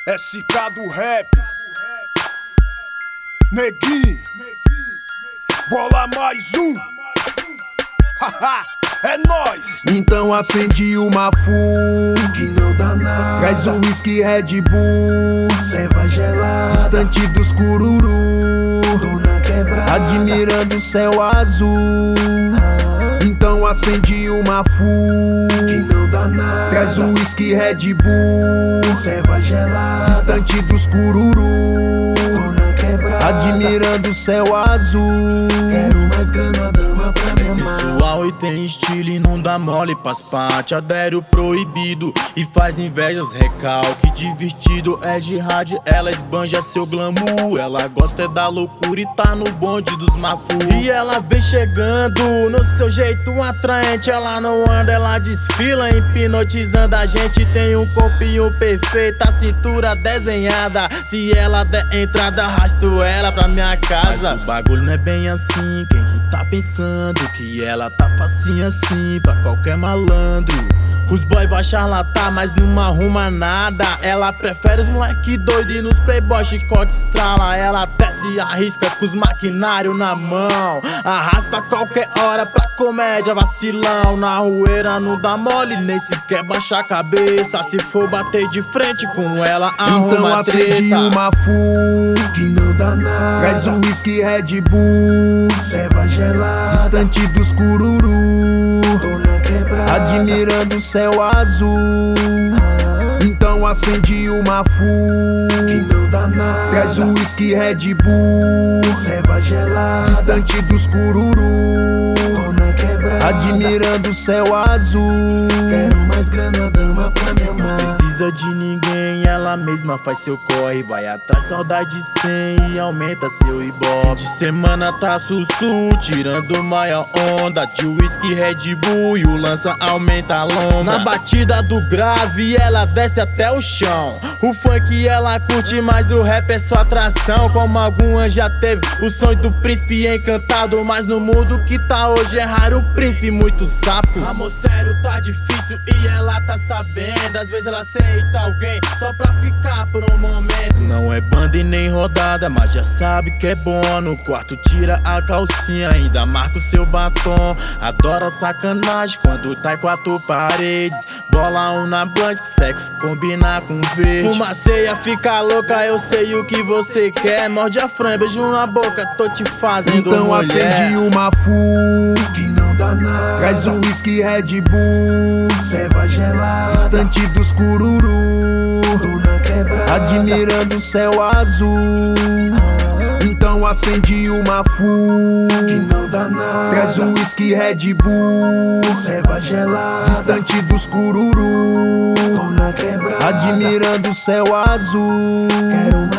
SK do rap, Neguinho, bola mais um, haha, é nóis. Então acendi uma full, que não dá nada. traz um whisky Red Bull, Serva gelada, distante dos cururu, tô na quebrada, admirando o céu azul. Então acendi uma full, que não dá nada. traz um whisky Red Bull, Serva gelada, distante dos cururu, tô na quebrada, admirando o céu azul. quero mais grana, dama pra me amar. Sensual e tem estilo e não dá mole pras parte. Adere o proibido e faz invejas, recalque divertido. É de rádio, ela esbanja seu glamour. Ela gosta é da loucura e tá no bonde dos mafu. E ela vem chegando no seu jeito atraente. Ela não anda, ela desfila, hipnotizando a gente. Tem um corpinho perfeito, a cintura desenhada. Se ela der entrada, arrasto ela pra minha casa. Mas o bagulho não é bem assim, quem que tá pensando que ela tá facinha assim pra qualquer malandro? Os boy vai charlatar, mas não arruma nada. Ela prefere os moleque doido e nos playboy chicote estrala. Ela até se arrisca com os maquinários na mão. Arrasta qualquer hora pra comédia, vacilão. Na rueira não dá mole, nem sequer baixa a cabeça. Se for bater de frente com ela, arruma Então acendi treta. uma full, Que não dá nada. traz um whisky Red Bull, Serva gelada, distante dos cururu, tô na quebrada, admirando o céu azul. Então acendi uma full, que não dá nada. traz um whisky Red Bull, Serva gelada, distante dos cururu, tô na quebrada, admirando o céu azul. quero mais grana, dama pra me amar. Precisa de ninguém, ela mesma faz seu corre. Vai atrás, saudade sem e aumenta seu ibope. De semana tá sussu, tirando maior onda. De whisky Red Bull e o lança aumenta a lomba. Na batida do grave, ela desce até o chão. O funk ela curte, mas o rap é sua atração. Como algumas já teve o sonho do príncipe encantado. Mas no mundo que tá hoje é raro o príncipe, muito sapo. Amor sério tá difícil e ela tá sabendo. Às vezes ela aceita alguém só pra ficar por um momento. Não é banda e nem rodada, mas já sabe que é bom. No quarto tira a calcinha, ainda marca o seu batom. Adora sacanagem quando tá em quatro paredes. Bola um na blunt, que sexo combina com verde. Fumaceia, fica louca, eu sei o que você quer. Morde a franja, beijo na boca, tô te fazendo Então mulher. acendi uma full, Que não dá nada. traz um whisky Red Bull, Serva gelada, distante dos cururu, tô na quebrada, admirando o céu azul. Então acendi uma full, que não dá nada. traz um whisky Red Bull, Serva gelada, distante dos cururu, tô na quebrada, admirando o céu azul. quero